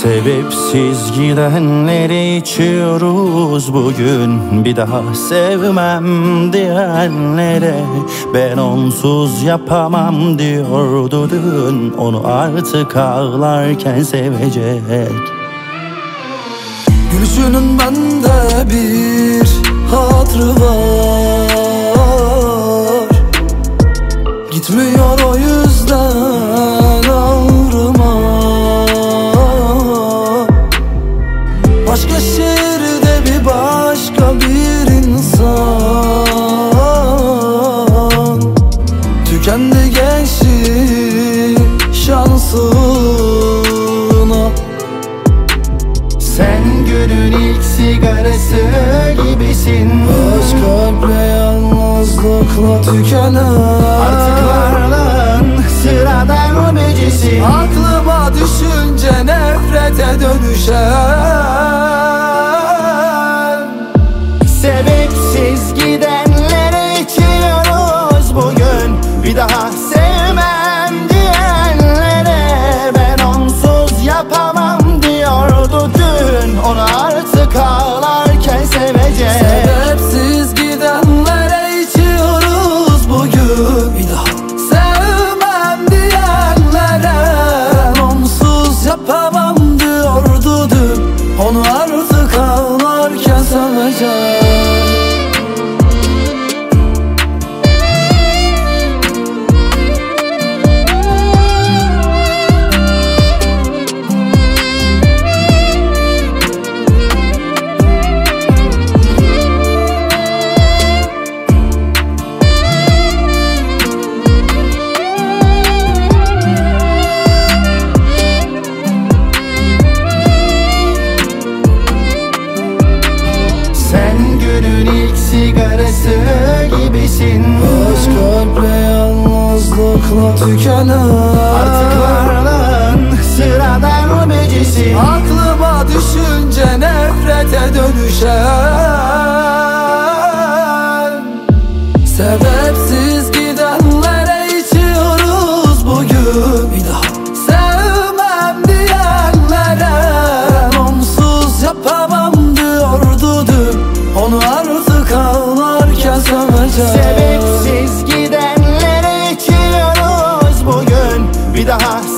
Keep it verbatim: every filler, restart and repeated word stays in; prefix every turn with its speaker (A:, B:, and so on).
A: Sebepsiz gidenleri içiyoruz bugün. Bir daha sevmem diyenlere ben onsuz yapamam diyordu dün. Onu artık ağlarken sevecek.
B: Gülüşünün bende bir hatırı var. Gitmiyor o yüzden ağrıma. Başka şehirde bir başka bir insan. Tükendi gençlik şansına.
A: Sen günün ilk sigarası gibisin.
B: Aşk kalple yalnızlıkla tükenen.
A: Artık varlığın sıradan ömecisin.
B: Aklıma düşünce nefrete dönüşen.
A: Sebepsiz gidenlere içiyoruz bugün. Bir daha sevmem diyenlere ben onsuz yapamam diyordu dün. Onu artık ağlarken sevecek.
B: Sebepsiz gidenlere içiyoruz bugün. Bir daha sevmem diyenlere ben onsuz yapamam diyordu dün. Onu artık ağlarken sevecek.
A: Sigarası gibisin.
B: Aşk kalple yalnızlıkla tükenen.
A: Artık varlığın sıradan ömecisin.
B: Aklıma düşünce nefrete dönüşen. Sebepsiz gidenlere içiyoruz bugün. Bir daha sevmem diyenlere onsuz yapamam diyordu dün. Onu artık ağlarken sevecek.
A: Sebepsiz gidenlere içiyoruz bugün. Bir daha